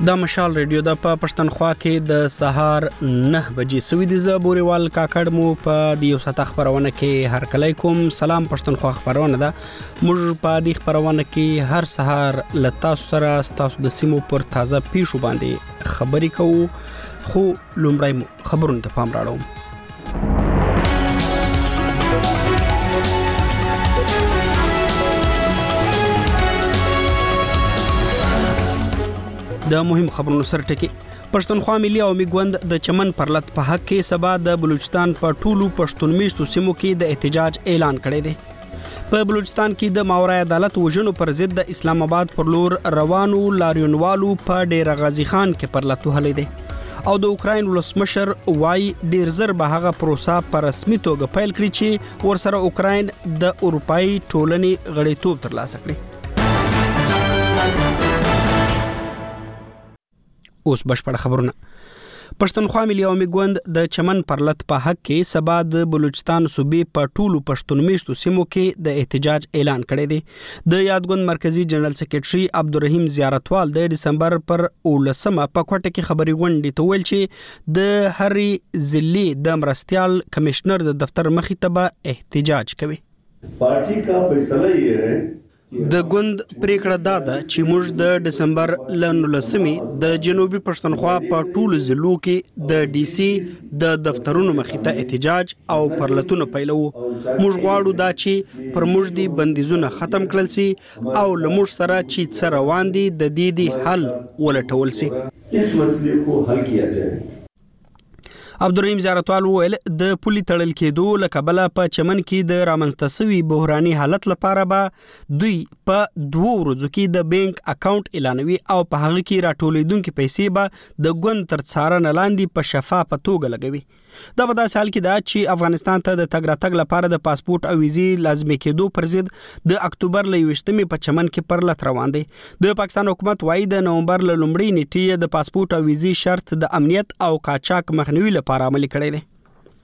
د مشال ریډیو د پښتونخوا کې د سهار 9 بجې سوي د زبوريوال کاکړ مو په د یو ساعت خبرونه کې هر کله کوم سلام پښتونخوا خبرونه ده موږ په دې خبرونه کې هر سهار لتا سره تاسو د سیمو پر تازه پیښو باندې خبري کوو خو لومړی خبرونه ته پام راړو د مهم خبرونو سره ټکی پښتونخوا ملي او میګوند د چمن پرلط په حق کې سبا د بلوچستان په ټولو پښتون میشتو سیمو کې د احتجاج اعلان کړی دی په بلوچستان کې د ماورای عدالت وژنو پر ضد د اسلام آباد پر لور روانو لاریونوالو په ډیر غازی خان کې پرلط وهلې دي او د اوکراین ولسمشر وای ډیر زر به هغه پروسه په رسمي توګه پیل کړي چې ورسره اوکراین د اروپאי ټولنې غړیتوب ترلاسه کړي اوس بشپړ خبرونه پښتونخوا ملي او میګوند د چمن پرلط په حق کې سبا د بلوچستان صوبې په ټولو پښتون میشتو سیمو کې د احتجاج اعلان کړی دی د یادګوند مرکزی جنرال سیکریټري عبدالرحیم زیارتوال د دسمبر پر 19 په کوټه کې خبري غونډې ته ویل چې د هري ضلعي د مرستيال کمشنر د دفتر مخې ته به احتجاج کوي پارټي کا فیصله یې ہے د ګوند پریکړه دا ده چې موږ د دسمبر لنولسمي د جنوبي پښتونخوا په ټولو ضلعو کې د ډي سي د دفترونو مخې ته احتجاج او پرلطونه پیلو موږ غواړو دا چې پر موږ دي بندیزونه ختم کړل سي او لموږ سره چې څه روان دي د دې حل ولټول سي اس مسلې کو حل کیا جائے عبدالرحیم زیارتوال ویل د پولی تړل کېدو لکبله په چمن کې د رامنځته بحراني حالت لپاره به دوی په 2 ورځو کې د بانک اکاونټ اعلانوي او په هغه کې راټولېدونکو پیسې به د ګوند تر څارنې لاندې په شفافه توګه لګوي دا په داسې حال کې ده چې افغانستان ته د تګ راتګ لپاره د پاسپورت او ویزې لازمي کېدو پر ضد د اکتوبر ل 28 په چمن کې پرلط روان دي د پاکستان حکومت وايي د نومبر ل لومړۍ نیټې د پاسپورت او ویزې شرط د امنیت او قاچاق مخنیوي لپاره عملي کړی دی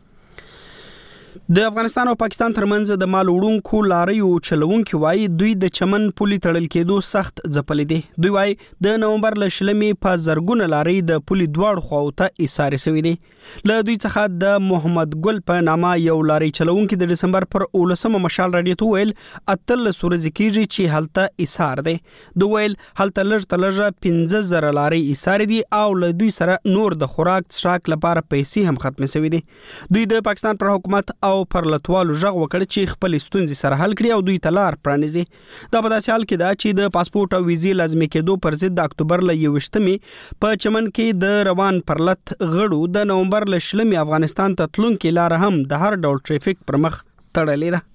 د افغانستان او پاکستان ترمنځ د مال وړونکو لاریو چلوونکو وای دوی د چمن پولی تړل کېدو سخت ځپلې دي دوی وای د نومبر ل شلمې په زرګونه لاري د پولی دواړو خواو ته ایثار شوی دي له دوی څخه د محمد ګل په نامه یو لاري چلوونکو د دسمبر پر 19 مشال رادیو ته ویل اتل سورځ کیږي چې هلته ایثار دي دوی ویل هلته لږ تلژه 15000 لاري ایثار دي او له دوی سره نور د خوراک څښاک لپاره پیسې هم ختم شوی دي دوی د پاکستان پر حکومت او پر لټوالو ژغ وکړ چې خپل ستونزې سره حل کړي او دوی تلار پرانیزي دا په داسې حال کې دا چې د پاسپورت او ویزې لازمي کېدو پر ضد د اکتوبر ل 28 په چمن کې د روان پرلط غړو د نومبر ل شلمې افغانستان ته تلونکو لار هم د هر ډول ټریفیک پر مخ تړلې ده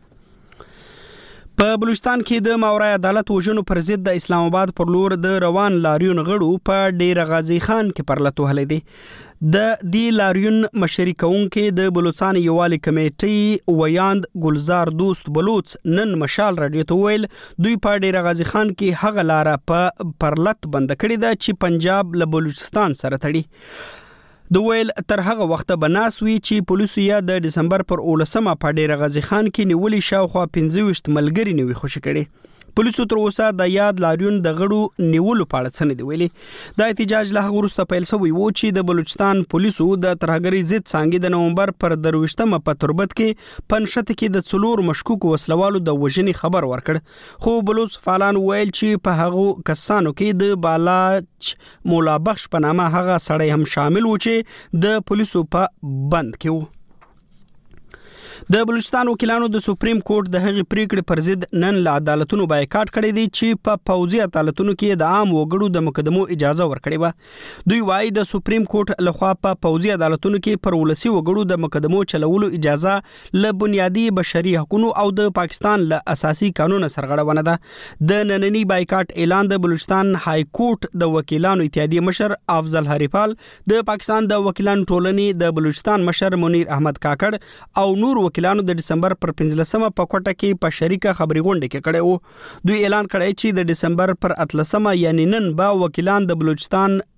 په بلوچستان کې د ماورای عدالت وژنو پر ضد د اسلام آباد پر لور د روان لاریون غړو په ډیر غازی خان کې پرلط وهلې دي د دې لاریون مشري کوونکې د بلوچستان یوالي کمیټې ویاند ګلزار دوست بلوچ نن مشال رادیو ته ویل دوی په ډیر غازی خان کې هغه لار په پرلط بند کړی ده چې پنجاب له بلوچستان سره تړي د ویل تر هغه وخت بناسوي چې پولیسو یا د دسمبر پر 19 په ډیر غازی خان کې نیولې شاوخوا 15 ملګری نیوي خوشی کړي پولیسو تر اوسه د یاد لاریون د غړو نیولو په اړه څه نه دی ویلي د احتجاج له وروسته پیل شوی و چې د بلوچستان پولیسو د ترهګری ضد څنګه د نومبر پر 23 په تربت کې پنشت کې د څلور مشکوک وسلوالو د وژنې خبر ورکړ خو بلوچ فعالان ویل چې په هغه کسانو کې د بالاچ مولا بخش په نامه هغه سړی هم شامل و چې د پولیسو په بند کې و د بلوچستان وکیلانو د سپریم کورټ د هغې پریکړې پر ضد نن له عدالتونو بایکاټ کړی دی چې په پوځي عدالتونو کې د عام وګړو د مقدمو اجازه ورکړې وه دوی وایي د سپریم کورټ لخوا په پوځي عدالتونو کې پر ولسي وګړو د مقدمو چلولو اجازه له بنیادي بشري حقوقو او د پاکستان له اساسي قانون سرغړونه ده د نننی بایکاټ اعلان د بلوچستان های کورټ د وکیلانو اتحادیې مشر افضل هریپال د پاکستان د وکیلانو ټولنې د بلوچستان مشر منیر احمد کاکړ او نور وکیلانو د دسمبر پر 15 په کوټه کې په شریکه خبري غونډه کې کړي وو دوی اعلان کړی چې د دسمبر پر 13 یعنی نن به وکیلان د بلوچستان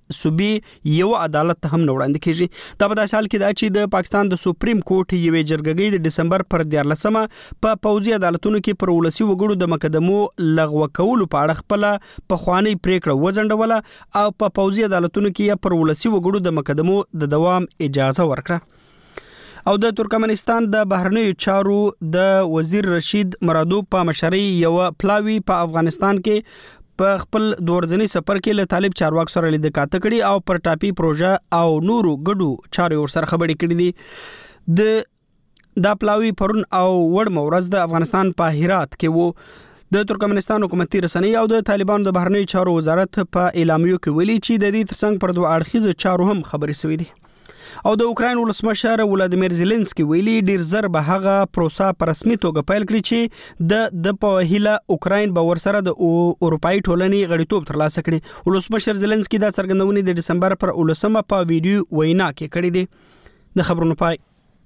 صوبې یو عدالت هم نه وړاندې کیږي. دا په داسې حال کې دا چې د پاکستان د سپریم کورټ یوې جرګې د دسمبر پر 14 په پوځي عدالتونو کې پر ولسی وګړو د مقدمو لغوه کولو په اړه خپل پخوانی پریکړه وځنډوله او په پوځي عدالتونو کې پر ولسی وګړو د مقدمو د دوام اجازه ورکړه. او د ترکمنستان د بهرنیو چارو د وزیر رشید مرادوب په مشرۍ یو پلاوی په افغانستان کې په خپل دورځنی سفر کې له طالب چارواکو سره لید کاته کړي او پر ټاپي پروژه او نورو ګډو چارو سره خبرې کړې دي. د پلاوی پرون او وړ مورز د افغانستان په هرات کې وو. د ترکمنستان حکومتي رسنۍ او د طالبانو د بهرنیو چارو وزارت په اعلامیو کې ویلي چې د دې ترڅنګ پر دوه اړخیزو چارو هم خبرې شوې دي. او د اوکراین ولسمشر ولادیمیر زيلنسکي ویلي ډیر زر به هغه پروسه په رسمي توګه پیل کړي چې د په هیله اوکراین به ورسره د اروپאי ټولنې غړیتوب ترلاسه کړي. ولسمشر زيلنسکي دا څرګندونه د دسمبر پر 18 په ویډیو وینا کې کړې ده. د خبرونو پای.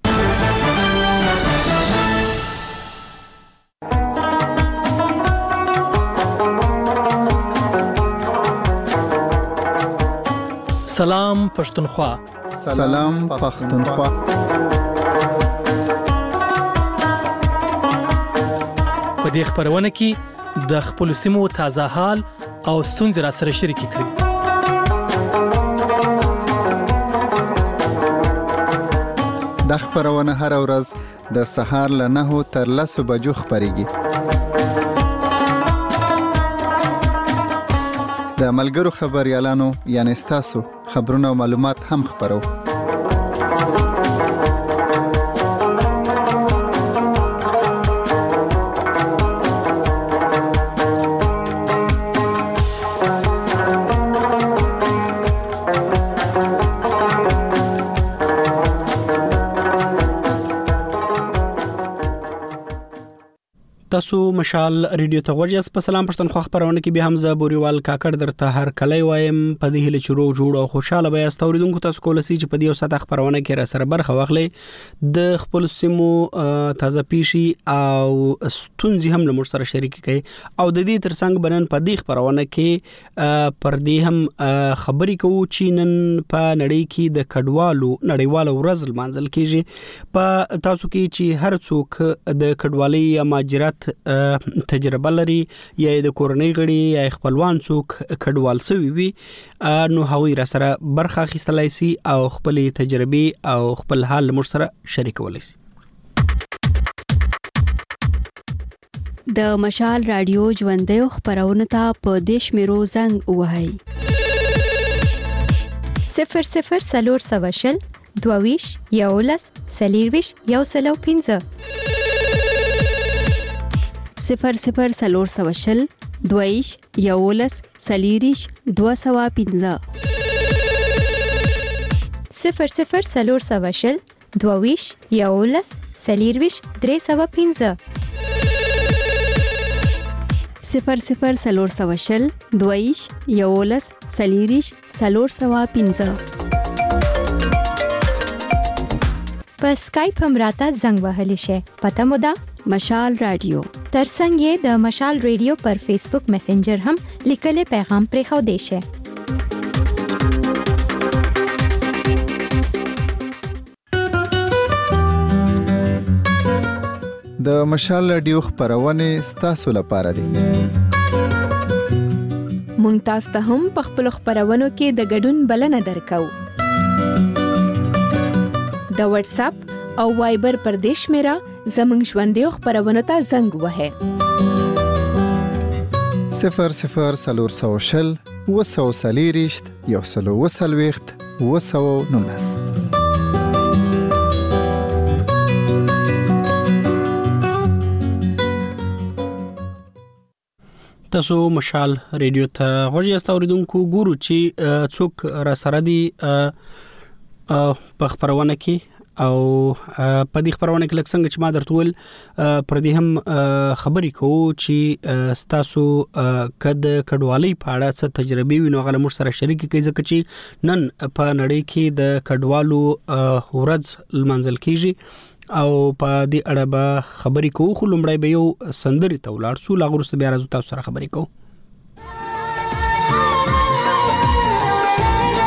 سلام پښتونخوا. سلام پښتونخوا. په دې خبرونه کې د خپل سیمو تازه حال او ستونزې را سره شریک کړئ. د خبرونه هر ورځ د سهار له 9 تر 10 بجو خبريږي. د ملګرو خبريالانو یعنی تاسو خبرونه او معلومات هم خبرو. تاسو مشال ریډیو ته ورجاس. په سلام پښتونخوا خبرونه کې به حمزه بوريوال کاکړ درته هر کله وایم په دې هله چورو جوړ او خوشاله به استوریدونکو تاسو کولسی چې په دې وسه خبرونه کې را سره برخه واخلي د خپل سیمو تازه پیشي او ستونزې هم له مر سره شریک کړي او د دې ترڅنګ بنن په دې خبرونه کې پر دې هم خبرې کوو چې نن په نړۍ کې د نړیوالو ورځ منځل کېږي. په تاسو کې چې هر څوک د کډوالۍ یا مهاجرت تجربه لري یا د کورنۍ غړي یا خپلوان څوک کډوال سوي وي نو هغوی را سره برخه اخیستلای شي او خپل تجربه او خپل حال مر سره شریکولای شي. د مشال رادیو ژوندۍ خبرونه ته په دیش میرو زنګ وهاي 00 سلور سواشل دوویش یولس سلیرویش یوسلو 15 00 سلور سواشل دویش یولس سلیریش 215 00 سلور سواشل دوویش یولس سلیرویش 315 00 سلور سواشل دویش یولس سلیریش 315 په سکایپ هم راته زنګ وهلی شي. پته مو ده مشال رادیو. ترڅنګ یې د مشال ریډیو پر فیسبوک میسنجر هم لیکلي پیغام پرې خو دی شي. د مشال رادیو خبرونه ستاسو لپاره دي. مونږ تاسو ته هم په خپل خبرونو کې د ګډون بلنه درکو. د واتس اپ او وایبر پر دیش میرا زمنګ ژوندۍ خبرونه ته زنګ وهه 00 سلور سواشل وسو سلیریشت یوسلو وسلويخت وسو نونس. تاسو مشال ریډیو ته غوږی استوریدونکو ګورو چې څوک را سره دي په خبرونه کې او په دې خبرونه کې لکه څنګه چې ما درته ول پر دې هم خبرې کوو چې تاسو کده کډوالۍ په اړه څه تجربه وینو غل مر سره شریک کړئ ځکه چې نن په نړۍ کې د کډوالو ورځ منځل کیږي او په دې اړه به خبرې کوو. خو لومړی به یو سندري ته ولاړ شو لا غوښته بیا راځو تاسو سره خبرې کوو.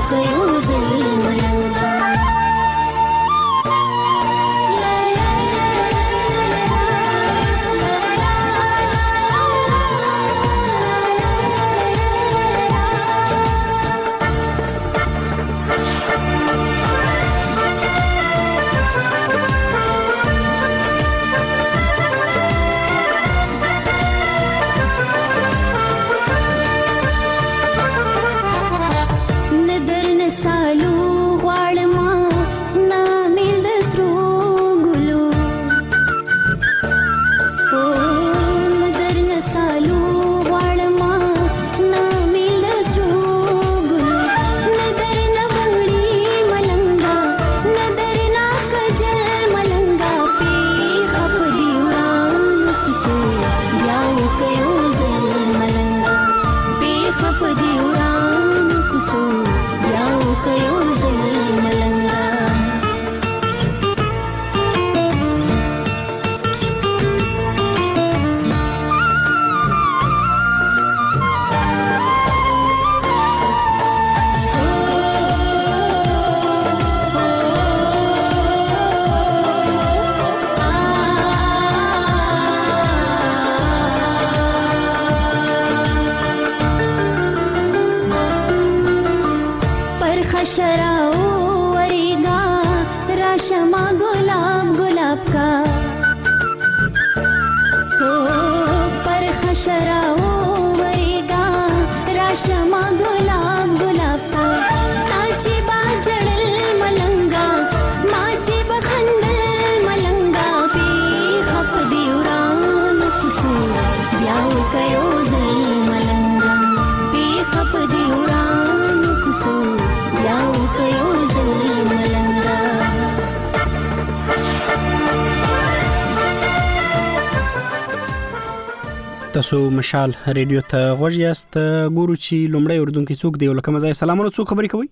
تاسو مشال ریډیو ته غوږ یاست. ګورو چې لومړی اردوونکي څوک دی او لکه مزای سلامونه څوک خبرې کوي.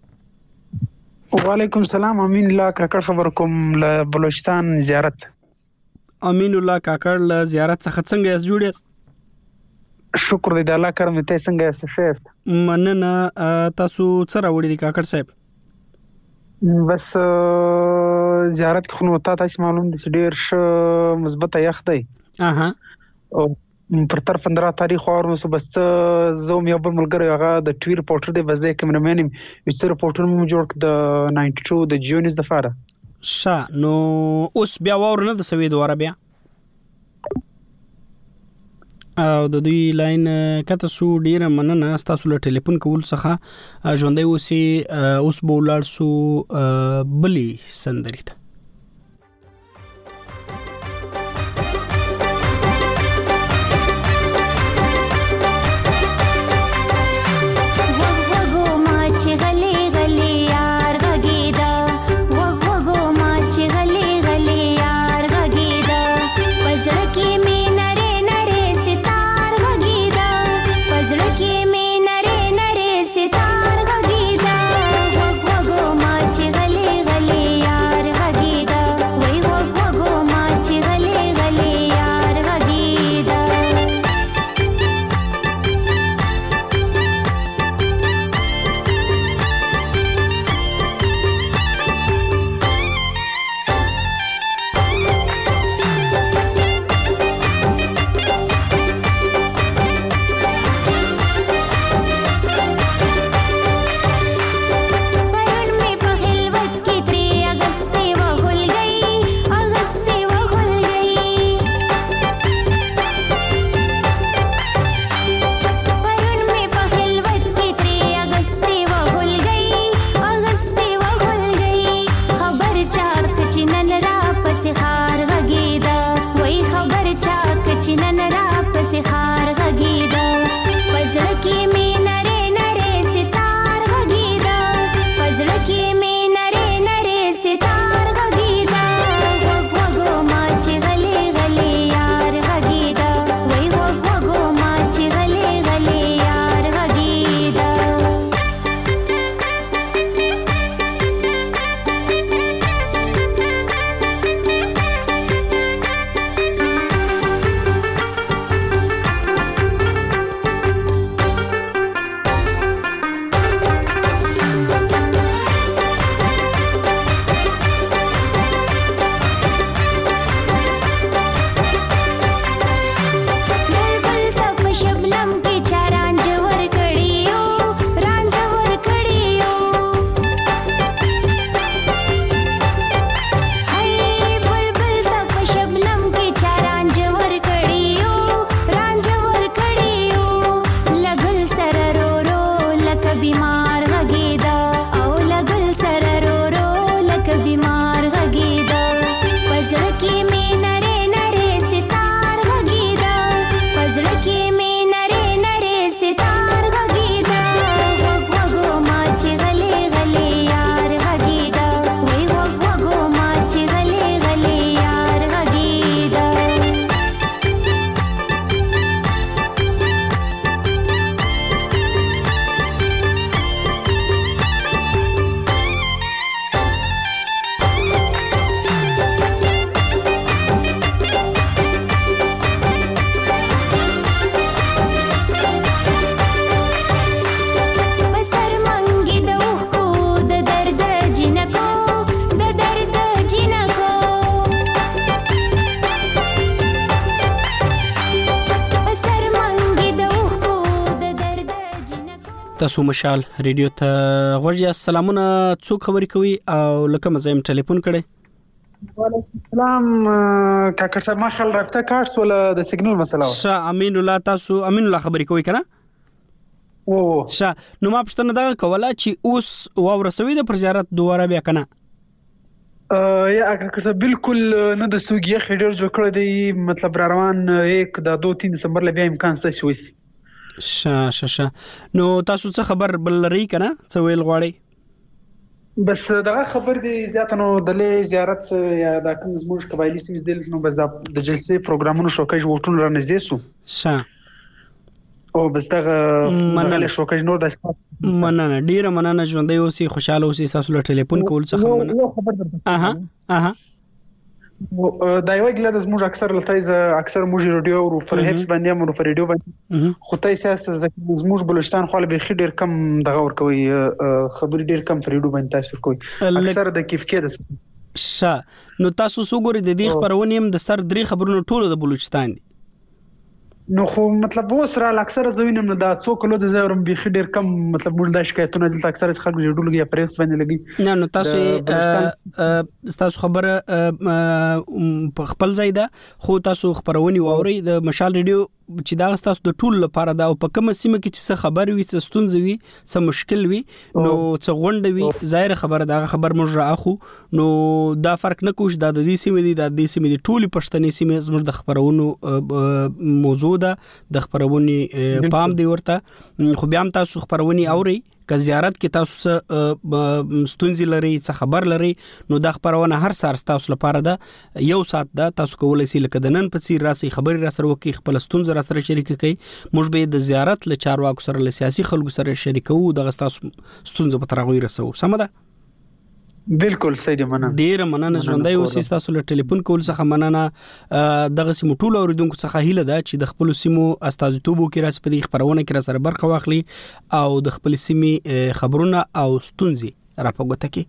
وعلیکم السلام. امین الله کاکړ خبر کوم له بلوچستان زیارت. امین الله کاکړ له زیارت څخه څنګه یاست؟ جوړ یاست؟ شکر دې الله کرم ته څنګه یاست؟ ښه. مننه. تاسو څه راوړی دي کاکړ صاحب؟ بس زیارت خو نو تاسو معلوم دي چې ډیر مثبت یخ دی. اها. او پر طرف 15 تاریخ اور نو بس زوم یو بل ملګری هغه د ټویر پورټر دی بس کیمرامین یو څه پورټر مو جوړ د 92 د جونز د فاره شا نو اوس بیا ور نه د سوي دواره بیا او د دوی لاین کته سو ډیره مننه تاسو له ټلیفون کول څخه ژوندۍ اوسې اوس بولار سو بلی سندریت सितार गगीदा تاسو مشال ریډیو ته غوړیا سلامونه څوک خبرې کوي او لکه مزایم ټلیفون کړي وعلیکم السلام کاکړ صاحب ما خل رافته کارت ولا د سیګنل مسله شاه امین الله تاسو امین الله خبرې کوي کنه او شاه نو ما پښتنه دا کوله چې اوس واورسوي د پر زیارت دواره بیا کنه یا کاکړ صاحب بالکل نه د سوګي خډیر جوړ کړی دی مطلب را روان 1 د 2-3 دسمبر ل بیا امکان ست شوي شا نو تاسو څه خبر بل لري کنه څه ویل غواړي بس دا خبر دی زیاته نو د زیارت یا د کوم زموږ قبایلی سیمز دل نو بس د جلسې پروګرامونو شوکېج وټون را نږدې سو او بس دا مننه شوکېج نو د مننه ډیره مننه ژوندۍ اوسې خوشاله اوسې تاسو له ټلیفون کول څه مننه اها دا یو ګل د زموږ اکثر لتایز اکثر موږ ریډیو او پر هیپس باندې مو پر ریډیو باندې خو تای سیاست زموږ بلوچستان خو به خډیر کم دغه ور کوي خبري ډیر کم پر ریډیو باندې تاسو کوي اکثر د کیفکه د نو تاسو وګورئ د دې خبرونه هم د سر درې خبرونو ټولو د بلوچستان دي نو خو مطلب وسره اکثر زوینم نه دا څو کلو د زورم به خډیر کم مطلب موږ د شکایتونو ځل اکثر خلک جوړول یا پریس باندې لګي نه نو تاسو خبره په خپل ځای ده خو تاسو خبرونی واوري د مشال ریډیو چې دا تاسو د ټول لپاره دا او په کوم سیمه کې چې څه خبر وي څه ستونزې وي څه مشکل وي نو څه غونډه وي ظاهر خبره دا خبر موږ راخو نو دا فرق نه کوش دا د دې سیمه دي د دې سیمه دي ټولي پښتنې سیمه زموږ د خبرونو موضوع ده د خبرونی پام دی ورته خو بیا هم تاسو خبرونی اوري که زیارت کې تاسو ستونزې لري څه خبر لري نو دا خبرونه هر سار تاسو لپاره ده یو سات ده تاسو کولای شئ لکه د نن په څیر راسي خبري را سره وکي خپل ستونزې را سره شریک کړئ موږ به د زیارت له چارواکو سره له سیاسي خلکو سره شریکو د تاسو ستونزې په ترغوي رسو سم ده بالکل صحیح دی مننه ډیر مننه ژوندۍ اوسې تاسو له ټلیفون کول څخه مننه دغه سیمو ټول اوریدونکو څخه هیله ده چې د خپل سیمو استازیتوب کې راس په دې خبرونه کې را سره برخه واخلي او د خپل سیمې خبرونه او ستونزې را پګوته کې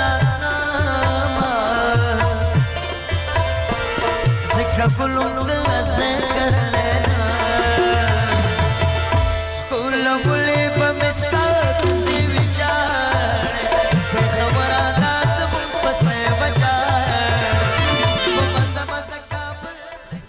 Gulung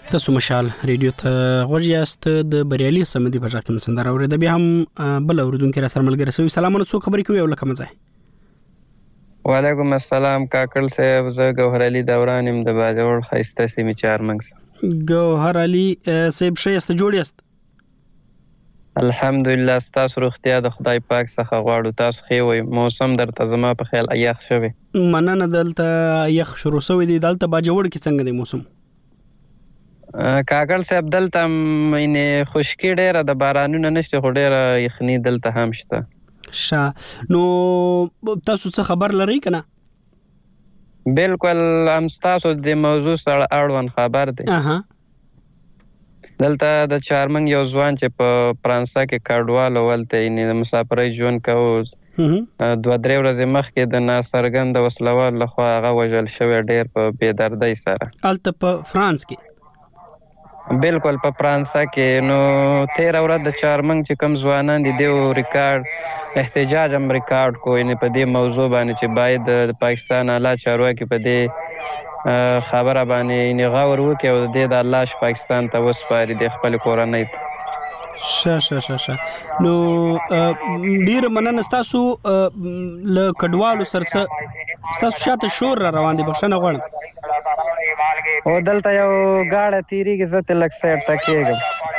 تاسو مشال ریډیو ته غوړیاست د بریالي سمدي په ځکه مسندره اورید بیا هم بل اوردونکو را سره ملګری سوي سلامونه څو خبرې کوي او لکه مزه وعلیکم السلام کاکل صاحب زه ګوهر علي دوران يم د باجوړ خایسته سیمه چارمنګ ګوهر علي صاحب شایسته جوړیاست الحمدلله تاسو روغتیا د خدای پاک څخه غواړو تاسو خې وي موسم درته زما په خیال ایخ شوی مننه دلته یخ شروع شوی دی دلته باجوړ کې څنګه دی موسم کاکل صاحب دلته مینه خشکی ډیره د بارانونو نشته خو ډیره یخنی دلته هم شته نو تاسو څه خبر لرئ کنه بالکل هم تاسو د موضوع سره اړوند خبر دی دلته د چارمنګ یو ځوان چې په فرانسه کې کډوال ولته یې مسافرۍ ژوند کوي 2-3 ورځې مخکې د ناڅرګند وسلوال لخوا هغه وژل شوی ډیر په بې دردۍ سره الته په فرانس کې بالکل په فرانسه کې نو 13 ورځې د چارمنګ چې کم ځوانان دي دیو ریکارډ احتجاج هم ریکارډ کوی نه په دې موضوع باندې چې باید د پاکستان اعلی چارواکي په دې خبره باندې نه غور وکړي او د الله پاکستان ته وسپاري د خپل کورنۍ شه نو ډیر مننه تاسو ل کډوالو سرڅ تاسو شاته شور را روان دي بخښنه غواړم او دلته یو گاډه تیریږي زته لک سیټ تکیږم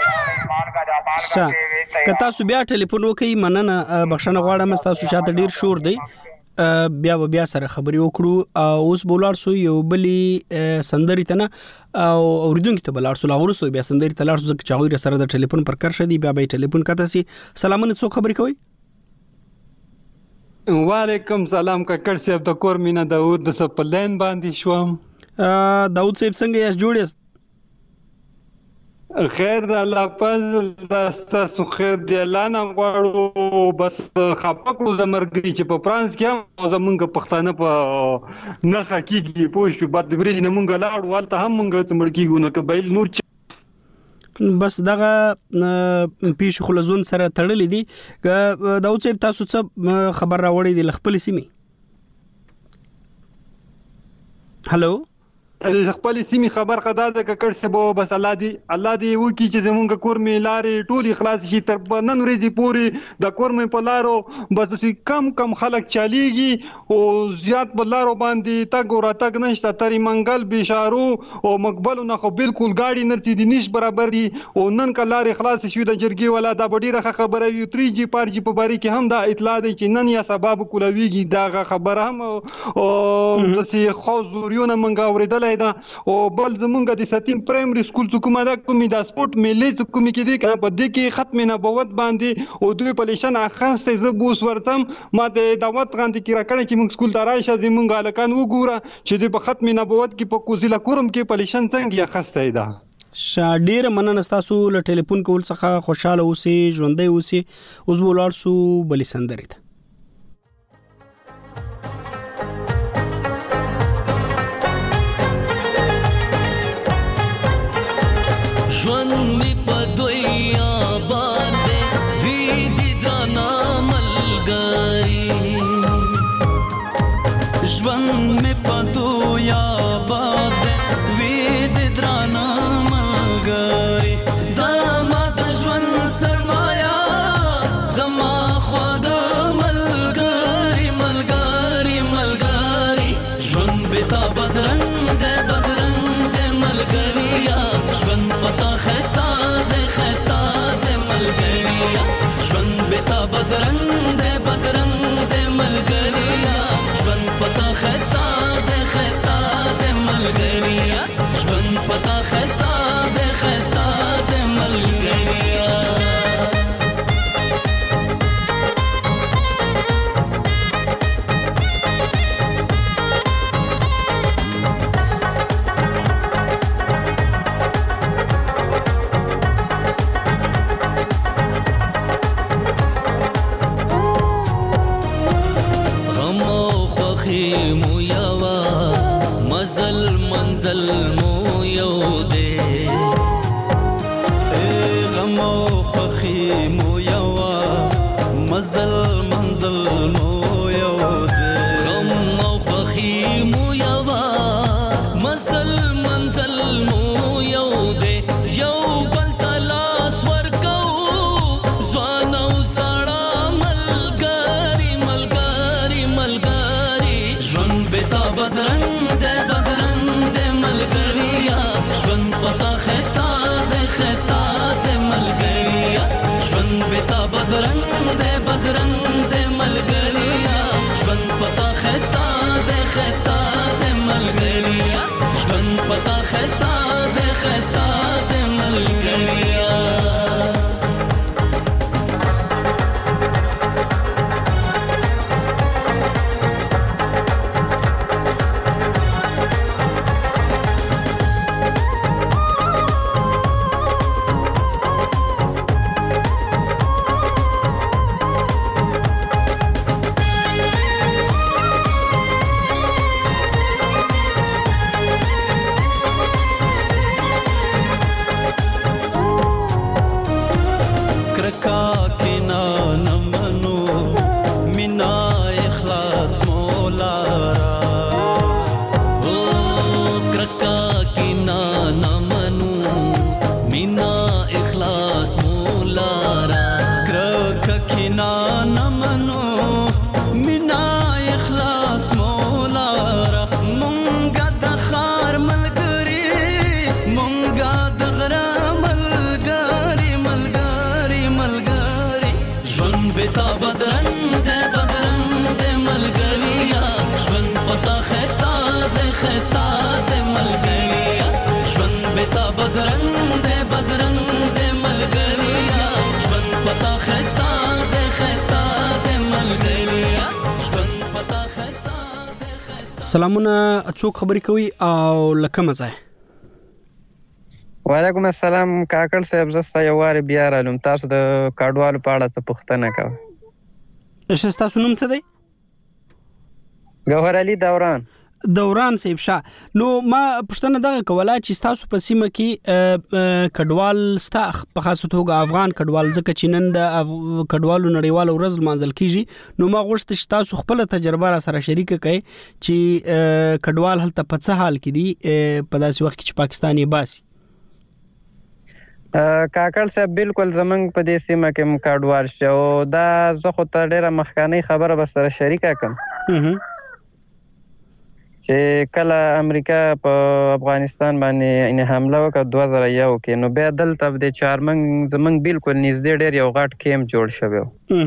که تاسو بیا ټلیفون وکړئ مننه بخښنه غواړم تاسو شاته ډیر شور دی بیا سره خبرې وکړو او اوس بولار سو یو بلی سندري تنه او اوریدونکو ته بلار سو لاغورسو بیا سندري تلار سو چاوي سره د ټلیفون پر کار شدي بیا به ټلیفون کته سي سلامونه څو خبرې کوي وعلیکم سلام کاکړ صاحب د کور مینا داوود د سپلین باندې شوم داوود صاحب څنګه یې جوړیاست خیر د الله فضل تاسو خیر دی الله نه غواړو بس خپکړو د مرګ چې په فرانس کې هم زمونږ پښتانه په نه حقيقي پوښ په بد برج نه مونږ لاړ والته هم مونږ ته مرګیږو نو کبایل نور بس دغه پیښ خلزون سره تړلې دي داوود صاحب تاسو څه خبر راوړی دی خپل سیمه هالو خپل سیمه خبر قدا د ککړ سبو بس الله دی وکی چې زمونږ کور می لارې ټولي خلاص شي تر نن ورځې پوری د کور می په لارو بس کم خلک چاليږي او زیات په لارو باندې تاګ ور تاګ نشته تری منګل بشارو او مقبل نه خو بالکل گاډي نرتي دي نش برابر دي او نن کلارې خلاص شي د جرګي ولا د بډیره خبره وی 3G 4G په باری کې هم دا اطلاع دی چې نن یا سبب کولويږي دا خبره هم او د سي خوزوريونه منګه اوریدل او بل زمونږ د ستیم پرایمري سکول کومه دا کومي د سپورت ملي کومي کې دي په دې کې ختم نبوت باندې او دوی پلیشن اخرسته زبوس ورتم ما د دعوت غاندې کې راکړی چې موږ سکول دراشه زمونږ الکان وګوره چې د ختم نبوت کې په کوزیلا کورم کې پلیشن څنګه اخرسته ده شاډیر مننه تاسو له ټلیفون کول څخه خوشاله اوسئ ژوندۍ اوسئ اوس بولار سو بلی سندري ژوند می په دوی آباد دی وی دي درانه ملګری ژوند می په دوی آباد دی وی دي درانه ملګری زما د ژوند سرمایا زما خواږه ملګری ژوند به تا بدرنګ دی ملګریا ژوند پتا خستا د ملګریا ژوند بتا بدرنګ د ملګریا ژوند پتا خستا د ملګریا ژوند پتا خستا د ملګریا منزل مو یو دے غم او خوخی مو یو منزل مو یو دے غم او خوخی مو یو منزل مو یو دے بتا بدرنګ دې ملګریا ژوند پتا خستا دې ملګریا ژوند پتا خستا دې ملګریا سلامونه څوک خبرې کوي او لکه مزه وعلیکم السلام کاکړ صاحب زستا یو واره بیا رالم تاسو د کډوالو په اړه څه پوښتنه کوم ايش تاسو نوم څه دی ګوهر علي دوران صاحب شاه نو ما پښتنه دغه کوله چې تاسو په سیمه کې کډوال ستا په خاصه توګه افغان کډوال ځکه چې نن د کډوالو نړیوال ورځ منځل کیږي نو ما غوښتل چې تاسو خپل تجربه را سره شریک کړئ چې کډوال هلته په څه حال کې دي په داسې وخت کې چې پاکستان یې باسي کاکړ صاحب بالکل زمنګ په دې سیمه کې کډوال شو دا زه خو ته ډیره مخکانه خبره به سره شریکه کوم چې کله امریکا په افغانستان باندې ان حمله وکړه 2001 کې نو بیا دلته د چارمنګ زمنګ بالکل نږدې ډیر یو غټ کیمپ جوړ شوی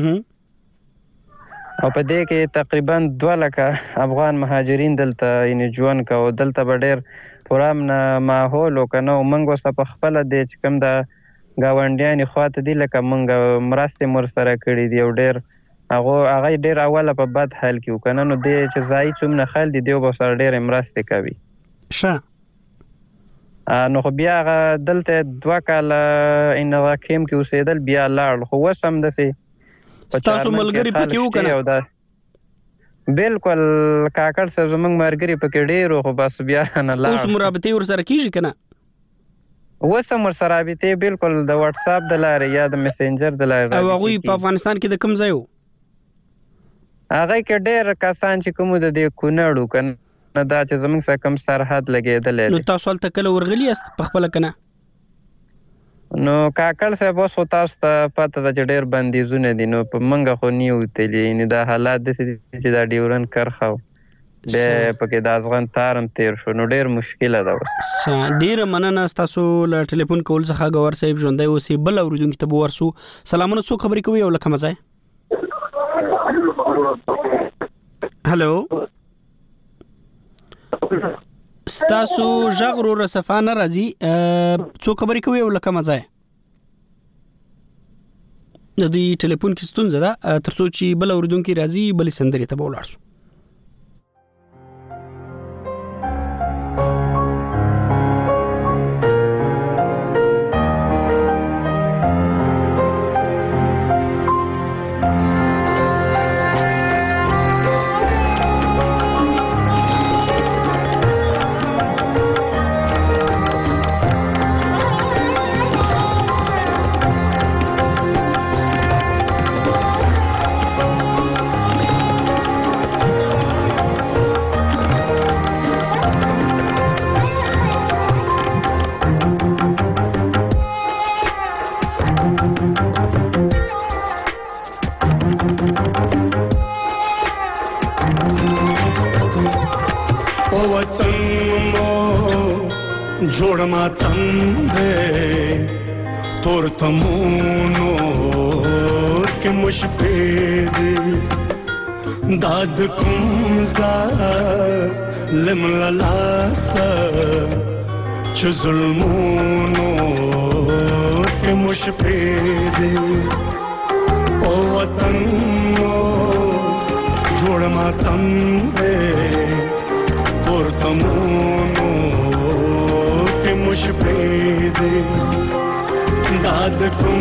او په دې کې تقریبا 2 لکه افغان مهاجرین دلته ان ژوند کوي دلته به ډیر پرامن ماحول وکنه موږ وسه په خپل د چکم د گاونډیان خواته دی لکه موږ مرسته مر سره کړی دی او ډیر هغه ډیر اوله په بد حال کې وکنه نو د چې ځای څومره خل دی دیو به سره ډیر مرسته کوي نو خو بیا دلته 2 کال ان راکیم کې اوسېدل بیا لاړ خو وسم دسي تاسو ملګری پکې وکنه بالکل کاکړ صاحب زمنګ مرګري پکې ډیر خو بس بیا نه لاړ اوس مرابطه ور سره کیږي کنه وسم ور سره رابطه بالکل د واتس اپ د لارې یا د میسنجر د لارې او هغه په افغانستان کې د کوم ځای وو هغه کې ډېر کسان چې کوم د دې کونړو کنه دا چې زمونږ سره کم سرحد لګېدل نو تاسو هلته کله ورغلی است په خپل کنه نو کاکړ صاحب اوس تاسو ته پته ده چې ډېر بندیزونه دي نو په منګه خو نیو تلی نه دا حالات د چې دا ډیورن کرخو د پکې د ازغن تارم تیر شو نو ډېر مشکله ده اوس ډېر مننه تاسو له ټلیفون کول څخه ګور صاحب ژوندۍ اوسې بل اوریدونکو ته ورسو سلامونه څوک خبرې کوي او لکه مزه هلو ستاسو ژغ رو صفانه راځي څو خبرې کوي او لکه مزه د دې ټلیفون کې ستونزه ده ترڅو چې بل اوریدونکو راځي بل سندري ته ولاړ شو जोड़मा तंदे तोर तमूनो کې مشفیدی داد کوم ظالم للاسه چې ظلمونو کې مشفیدی او وطن جوړ ماتم دې تورتمونو کې مشفیدی داد کوم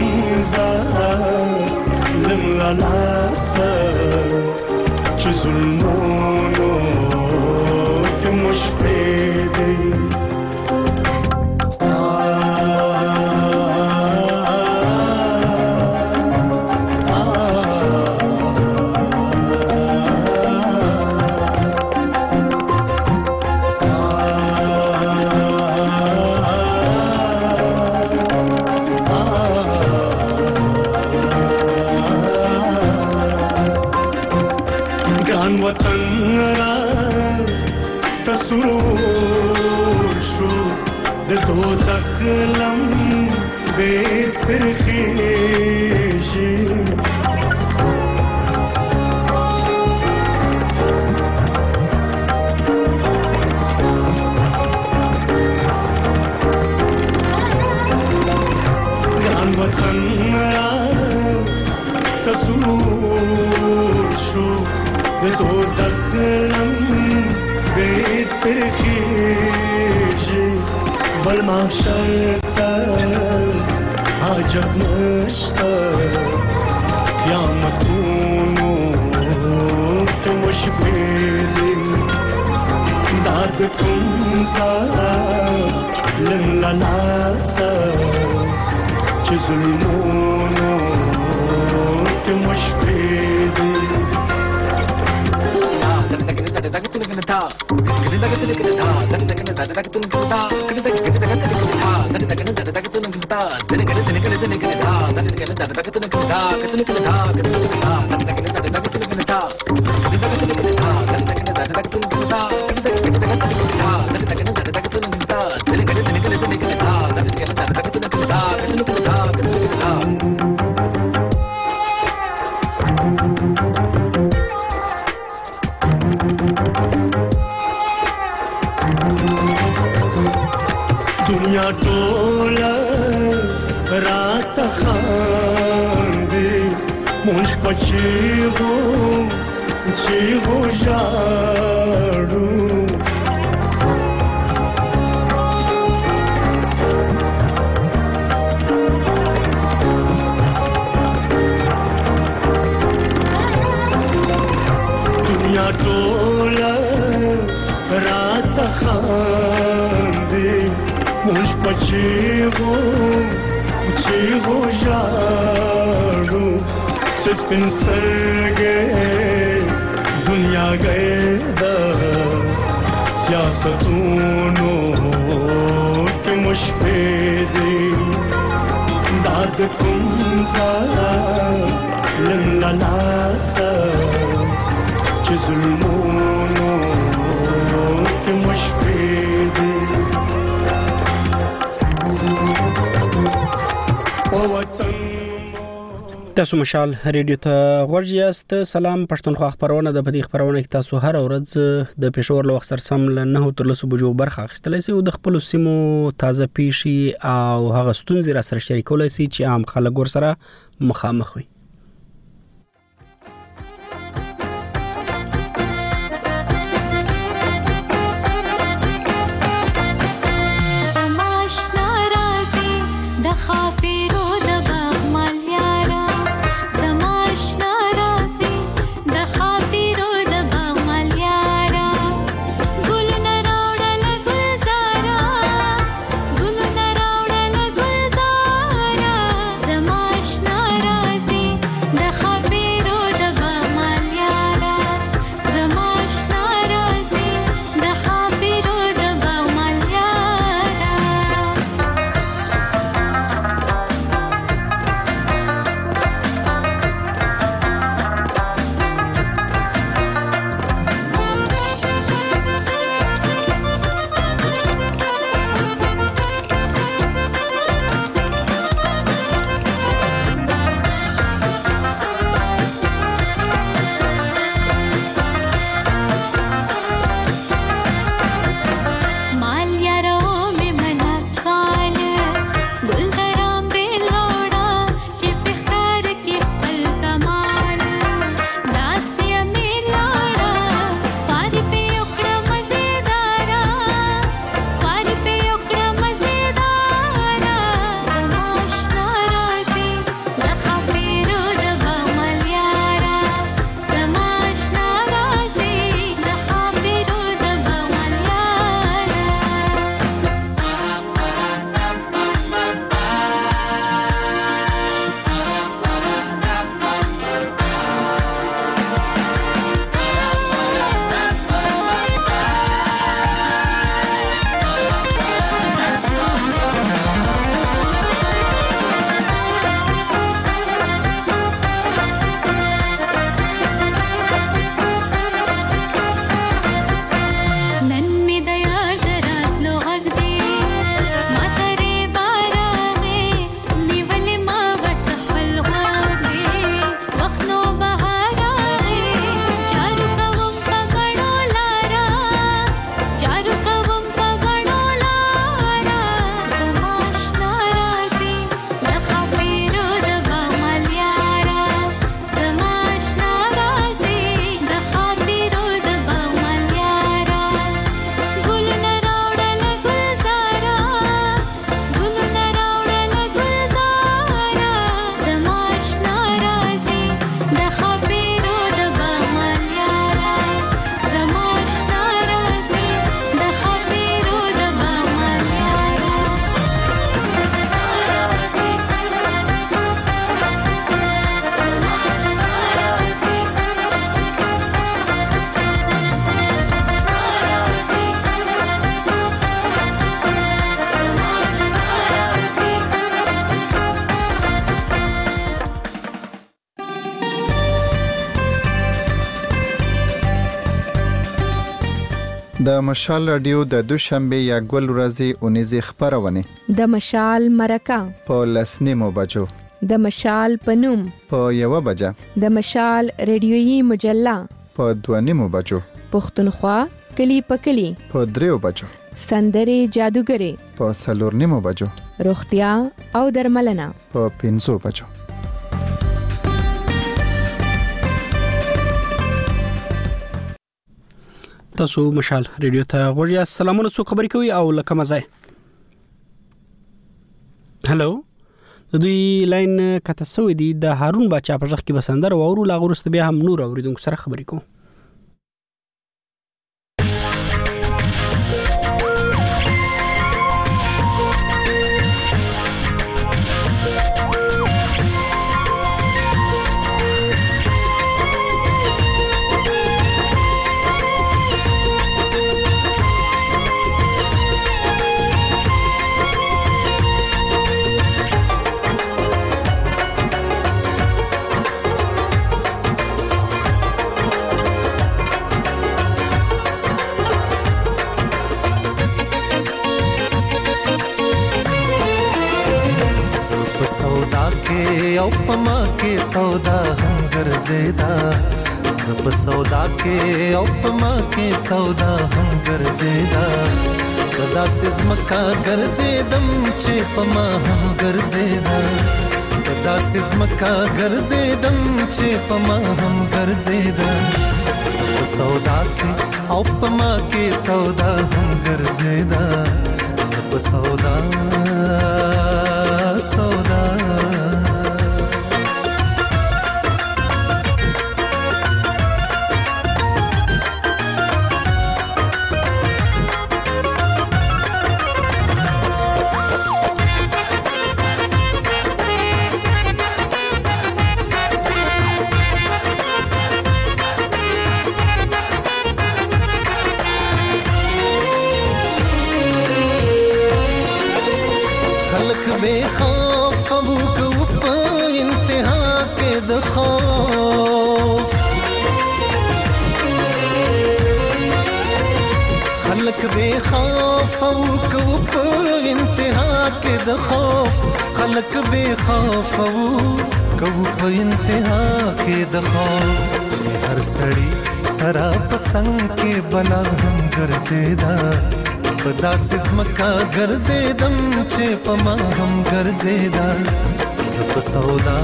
ظالم للاسه چې ظلمونو کې مشفیدی دنیا ټوله رات خاندي مونږ پچیغو چیغو ژاړو دنیا ټوله رات خاندي مونږ پچیغو چیغو ژاړو سپین سرګې دنیا گئے دا سیاستونو کې مشفیدی داد کوم ظالم للاسه چې ظلمونو کې مشفیدی تاسو مشال ریډیو ته ورځ یاست. سلام پښتونخوا خبرونه د بدی خبرونه کې تاسو هر ورځ د پېښور له وخت سره سم له 9 تر 10 بجو برخه اخیستلای شئ او د خپل سیمو تازه پیشي او هغه ستونزې را سره شریکولای شئ چې عام خلک ور سره مخامخ وي. زما اشنا راځي د مشال رادیو د دوشنبه یا ګل ورځې اونیزه خبرونه د مشال مرکه په لسنیمو بجو د مشال پنوم په 1 بجه د مشال ریډیويي مجله په 2 بجو پښتونخوا کلی پکلی په 3 بجو سندره جادوګری په 4 بجو روغتیا او درملنه په 5 بجو. تاسو مشال ریډیو ته غوړیا. سلامونه، څو خبرې کوي او لکه مزه. هلو، د دوی لاین کته سوې دي د هارون باچا په ځخ کې بسندر او ورو لاغورست بیا هم نور اوریدونکو سره خبرې کوو. او پما کې سودا هم ګرځیدا زب سودا کې او پما کې سودا هم ګرځیدا پدا سزمکا ګرځیدم چې پما هم ګرځیدا پدا سزمکا ګرځیدم چې پما هم ګرځیدا زب سودا کې او پما کې سودا هم ګرځیدا زب سودا سودا بے خوف ابو کو په انتها کې د خوف خلق بے خوف ابو کو په انتها کې د خوف خلق بے خوف ابو کو په انتها کې د خوف هر سړی سرا پسنګ کې بلا هم ګرځیدا پدا سزمکا ګرځیدم چې پما هم ګرځیدا زپ سودا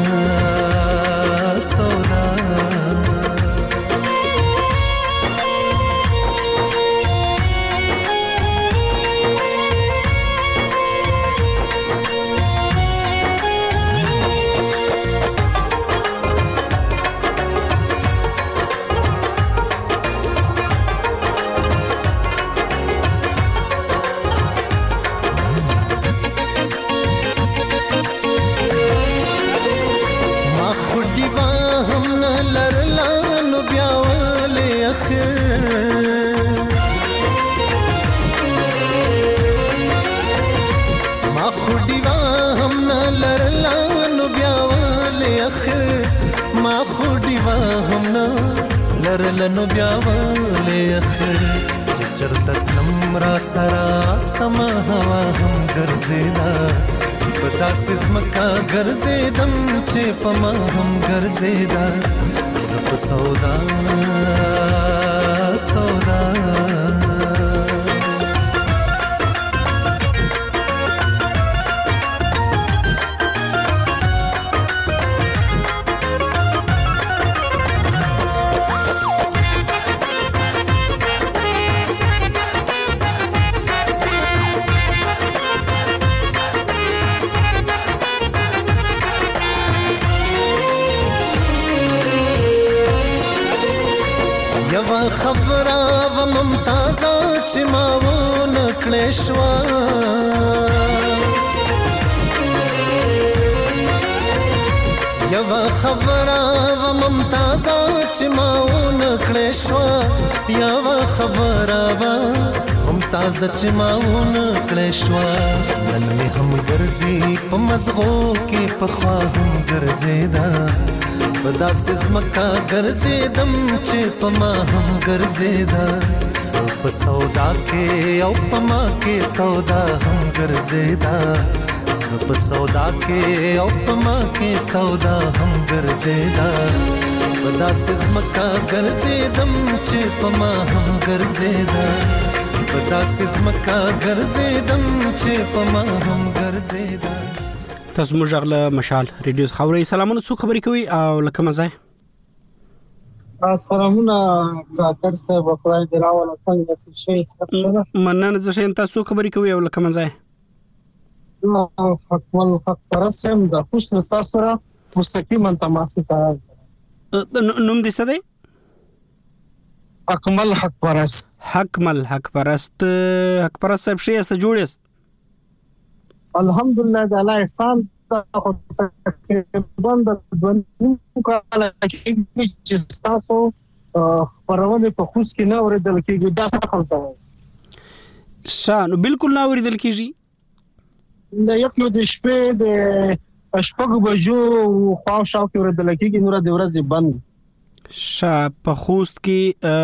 سودا لرلنو بیا ولې اخر چې چرته نمرا سرا سما هوا هم ګرځیدا پتا سزمکا ګرځیدم چې پما هم ګرځیدا زپ سودا سودا خبره و ممتازه چې ما و نکړې شوا یو خبره و ممتازه چې ما و نکړې شوا یو خبره و ممتازه چې ما و نکړې شوا نن مې هم ګرځي په مزغو کې په خوا هم ګرځیدا پدا سزمکا ګرځیدم چې پما هم ګرځیدا په سودا کې او پما کې سودا هم ګرځیدا په سودا کې او پما کې سودا هم ګرځیدا پدا سزمکا ګرځیدم چې پما هم ګرځیدا پدا سزمکا ګرځیدم چې پما هم ګرځیدا. تاسو موږ غل مشال ریډیو خبري سلامونه څو خبري کوي او لکه مزه سلامونه کاکر صاحب خدای دې راوله څنګه شي مننه زه شین تاسو خبري کوي او لکه مزه حکمل حق پرسم د خوش تاسو سره مستقیما تماس کوي نوم دې څه دی؟ اکمل حق پرست حق پرست صاحب شي است جوړیست الحمدلله د الله احسان تقریبا د 2 کال چې تاسو خبرونه په خوش کې نه اوریدل کېږي دا څه خلک شانو بالکل نه اوریدل کېږي د یو د شپې د شپږ بجو خوا شاو کې اوریدل کېږي نور د ورځې بند په خوست کې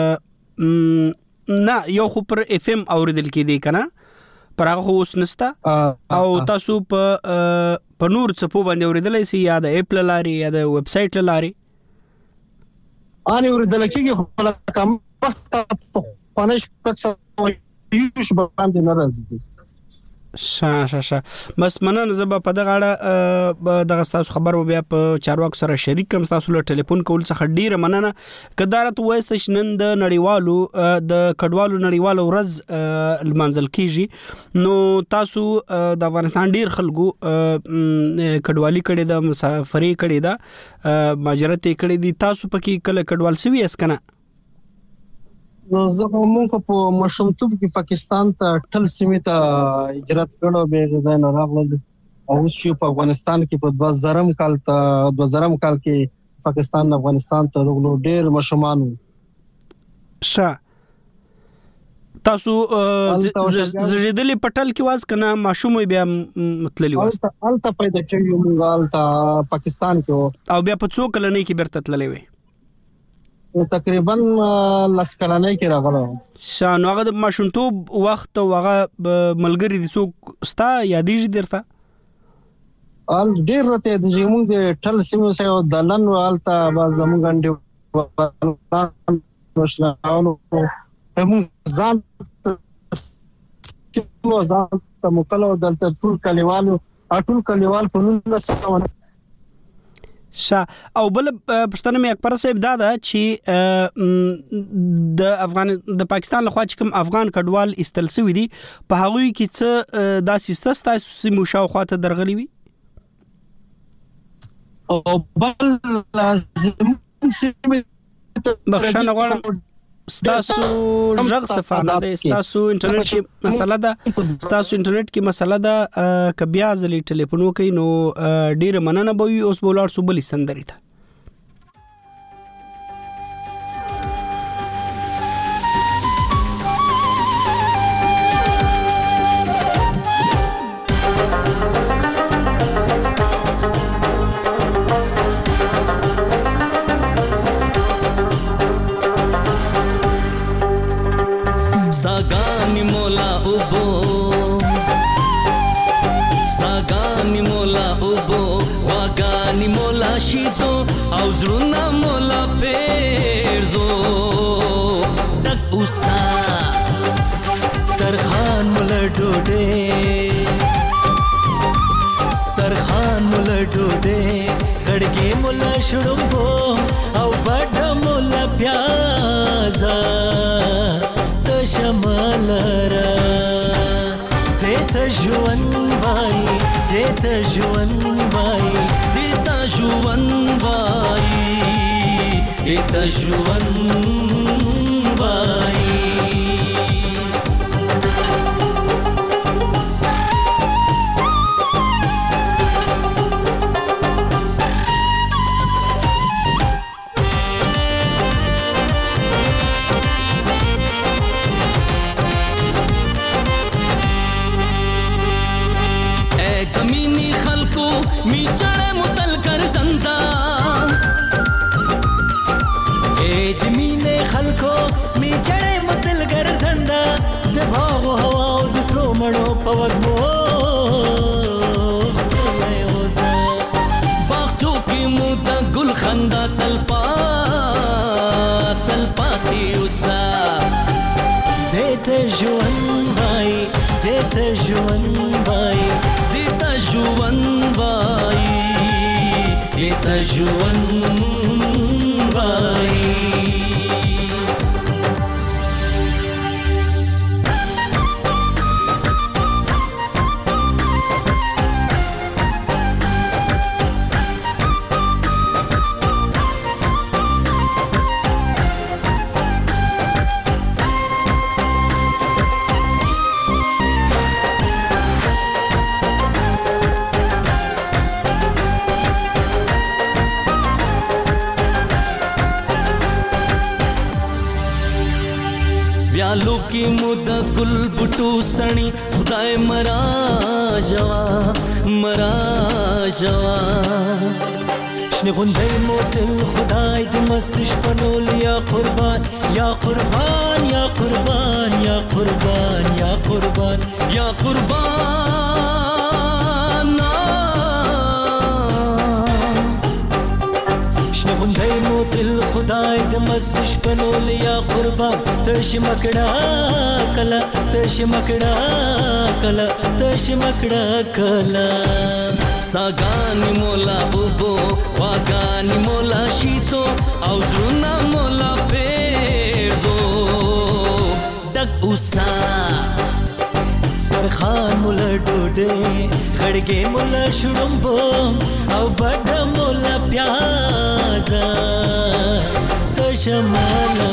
نه یو خو پر اف ام اوریدل کېدی کنه پر هغه اوس نستا او تاسو په نور څه په باندې اوریدلای شي یا د اپ لاري یا د ویب سټ لاري اني اوریدل کېږي خو کوم وخت په پنځ پکې یو شبه باندې ناراضي شا بس مننه زه په دغه اړه دغه تاسو خبر و بیا په چارواکو سره شریک کوم تاسو له ټلیفون کول څخه ډیره مننه کدارت وایست نن د نړیوالو د کډوالو نړیوالو ورځ المنزل کیږي نو تاسو د افغانستان ډیر خلکو کډوالي کړي د مسافري کړي دا مهاجرت کړي دي تاسو پکې کله کډوال سوي اس کنه نو زه موږ په مشمتوب کې پاکستان ته ټل سیمه ته هجرت کړو به غزا نه راغله او چې په افغانستان کې په 2000 کال کې پاکستان افغانستان ته ورغلو ډېر مشمان تاسو زړېدلې پټل کې واز کنه ماشوم بیا متللی واز الته پیدا کړی موږ الته پاکستان کې او بیا په څو کلنې کې برته تللې وي تقریبا لسکلانه کې راغله شانو هغه د ماشومتوب وخت او هغه ملګری دي څوک ستا یادېږي درته ال ډېر راته د زموږ د ټل سیمو سره دلن والته باز زموږ غنډي وشلاونو هم ځان ته مکلو دلته ټول کلیوال په نن سره او بل پښتنه مې اکبر صاحب دا چې د پاکستان له خوا چې کوم افغان کډوال استلسوي دي په هغه کې څه دا سیستم تاسو مشاو خواته درغلي وي او بل لازم بخښنه غواړم ستاسو ژغ صفانه ده ستاسو انټرنیټ کې مسله ده ک بیا ځلې ټلیفون وکړئ نو ډیره مننه به وي اوس بولار سو بلی سندري ته Sagani mola ubo wagani mola shito auzruna mola perzo dak usa starkhan mola dode gadge mola shudumbo au bada mola pyaza شمالرا دیتا جوان بای دیتا جوان بای پوګمو وزا باغچو کې مو د ګل خندا تلپاتې اوسه دیته ژوند وای دیته ژوند وای دیته ژوند وای دیته ژوند وای व्यालो की मुद गुल बुटू सणी खुदाए मरा जवा شنه غندای موتل خدای د مستش فنول یا قربان یا قربان یا قربان یا قربان یا قربان یا قربان شنه غندای موتل خدای د مستش فنول یا قربان تش مکڑا کلا تش مکڑا کلا تش مکڑا کلا ساگانی مولا اوبو واگانی مولا شیتو او زرونا مولا پیزو ڈگ اوسا برخان مولا ڈوڈے خڑگے مولا شڑمبو او بڑا مولا پیازا تشمالا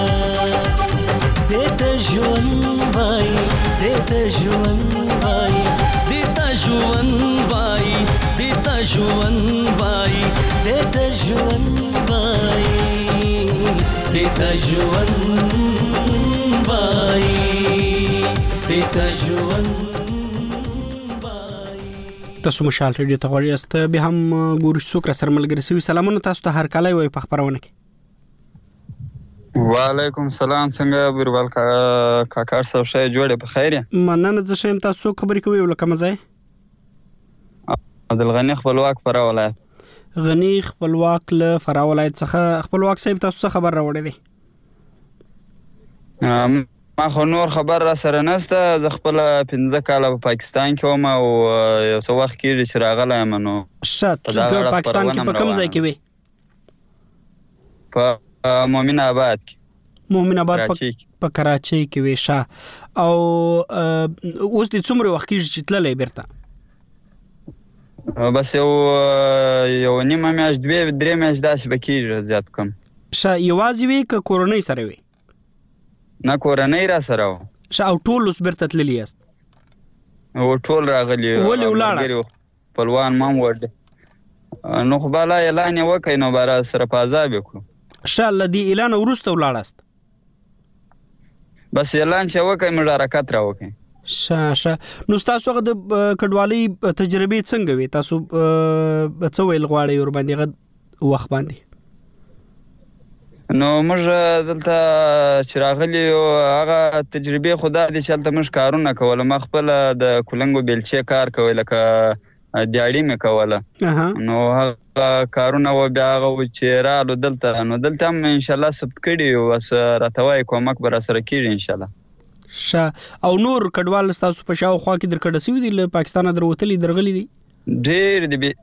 دیتا جون بائی دیتا جون بائی دیتا جون بائی دیتا جون بائی دیتا جون بائی دیتا جون بائی دیتا جون تاسو مشال ریډیو ته غواړئ است به هم ګورو څوک را سره ملګری سوي سلامونه تاسو ته هر کله وي په خبرونه کې وعلیکم سلام څنګه بیربل کاکا صاحب شای جوړه په خیر مننه زه شم تاسو خبرې کوي ولکه مزه عبدالغنی خپلواک فرا ولایت غنی خپلواک له فرا ولایت څخه خپلواک صاحب تاسو خبر راوړی دی ما خو نور خبر را سره نسته زه خپل 15 کاله په پاکستان کې وم او یو څو وخت کې چې راغلی یم نو شت پاکستان کې په کوم ځای کې وي په مومن آباد په کراچۍ کې وي شاه او اوس د څومره وخت کې چې تللی بیرته بس یو نیمه میاشت 2-3 میاشت داسې به کېږي زیات کم شاه یوازې وي که کورنۍ سره وي نه کورنۍ را سره و شاه او ټول اوس بیرته تللي یاست ټول راغلي ولې ولاړاست خپلوان ما هم وړ نو خو بالا اعلان یې وکړی نو به را سره په عذاب یې کړو شاه له دې اعلان وروسته ولاړاست بس اعلان چې وکړی موږ حرکت را وکړی شه نو تاسو هغه د کډوالۍ تجربې څنګه وي تاسو څه ویل غواړئ ور باندې وخت باندې نو موږ دلته چې راغلي هغه تجربې خدا دې چې هلته موږ کارونه کوله ما خپل د کولنګو بیلچې کار کوي لکه دیاړي مې کوله نو هغه کارونه و بیا هغه چې رالو دلته نو دلته هم انشاءالله ثبت کړي او بس راته وایي کومک به راسره کېږي انشاءالله او نور کډوال ستاسو په شاوخوا کې درکړه سوي دي له پاکستانه دروتلي درغلي دي ډېر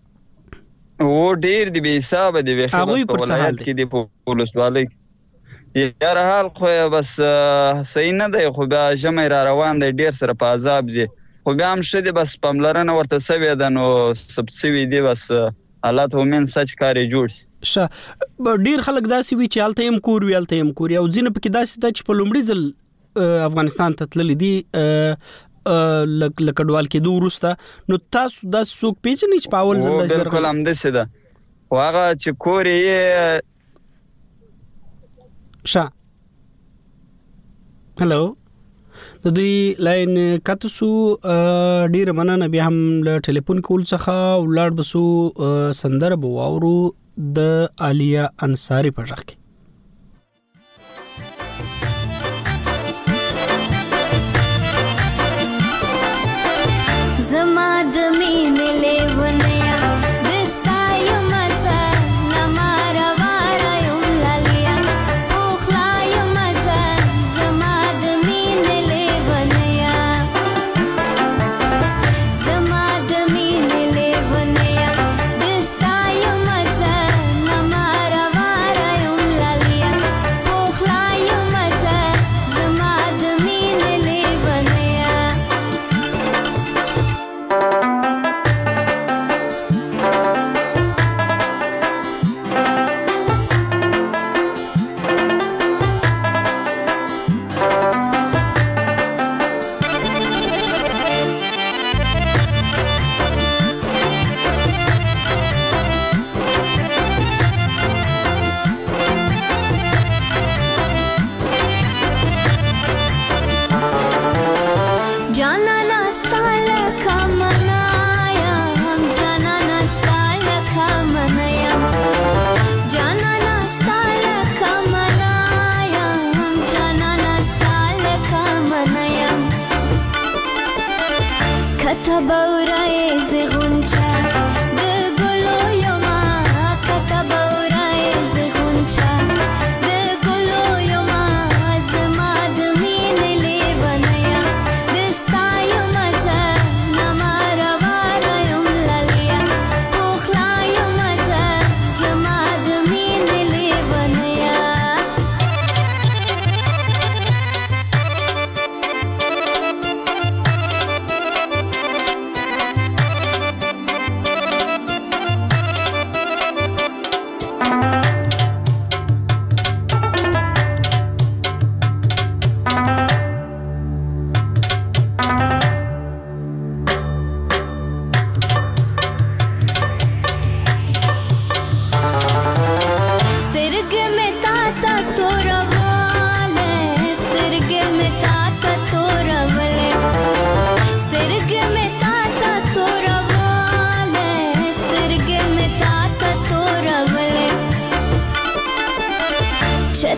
دی بې حسابه دی هغوی پر څه حال دی کې دی په ولسوالۍ یار حال خو بس صحیح نه دی خو بیا ژمی را روان دی ډېر سره په عذاب دی خو بیا هم ښه دی بس پاملرنه ورته سوې ده نو ثبت سوي دي بس الله ته امید سچ کار یې جوړ شي ډېر خلک داسې وي چې هلته هم کور وي هلته هم کور او ځینې پکې داسې ده چې په لومړي ځل افغانستان ته تللی دي له کډوال کېدو وروسته نو تاسو داسې څوک پېژنئ چې په اول ځل داسې بالکل همداسې ده خو هغه چې کور یې هلو د دوی لاین کته سو ډېره مننه بیا هم له ټلیفون کول څخه ولاړ بسو سندره به واورو د عالیه انصاري په غږ کې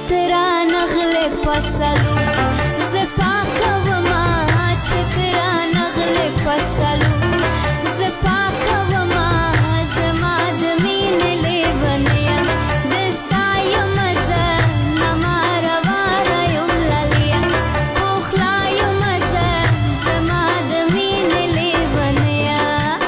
چترا نغله پسلو زپاکه وما چترا نغله پسلو زپاکه وما زما د مینې لیونیا دستا یم زه نما روانه یم للیا پوخلا یم زه زما د مینې لیونیا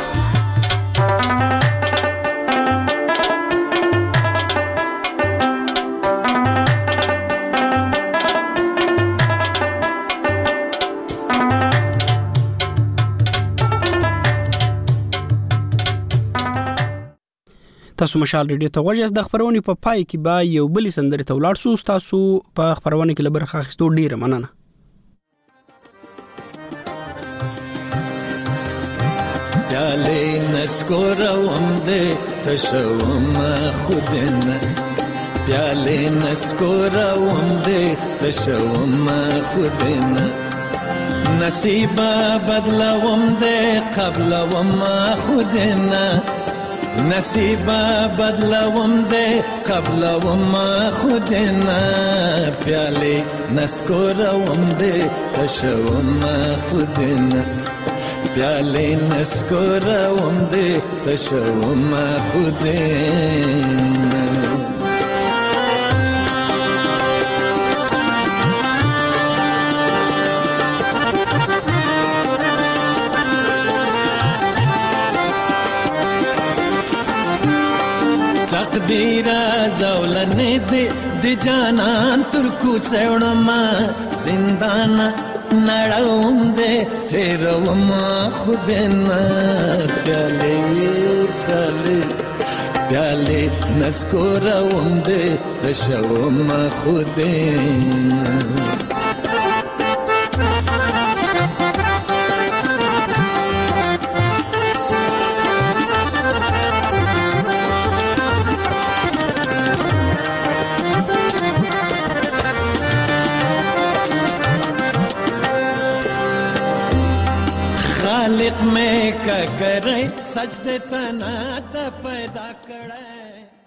تاسو مشال ریډیو ته غوږ یاست. د خبرونې په پای کې به یو بلې سندرې ته ولاړ شو. تاسو په خبرونه کې له برخه اخیستو ډیره مننه. پیالې نسکوروم دې تشوم خودنه پیالې نسکوروم دې تشوم خودنه نصیب بدلوم دې قبلوم خودنه نصیب بدلوم دې قبلوم خودنه پیالې نسکوروم دې تشوم خودنه پیالې نسکوروم دې تشوم خودنه تقدیر زولنې دې د جانان تر کوڅوړم زندان نړوم دې تیروم خودنه پیالې پیالې پیالې نسکوروم دې تشوم خودنه خالق میں کا کرے سجدے تنا تا پیدا کرے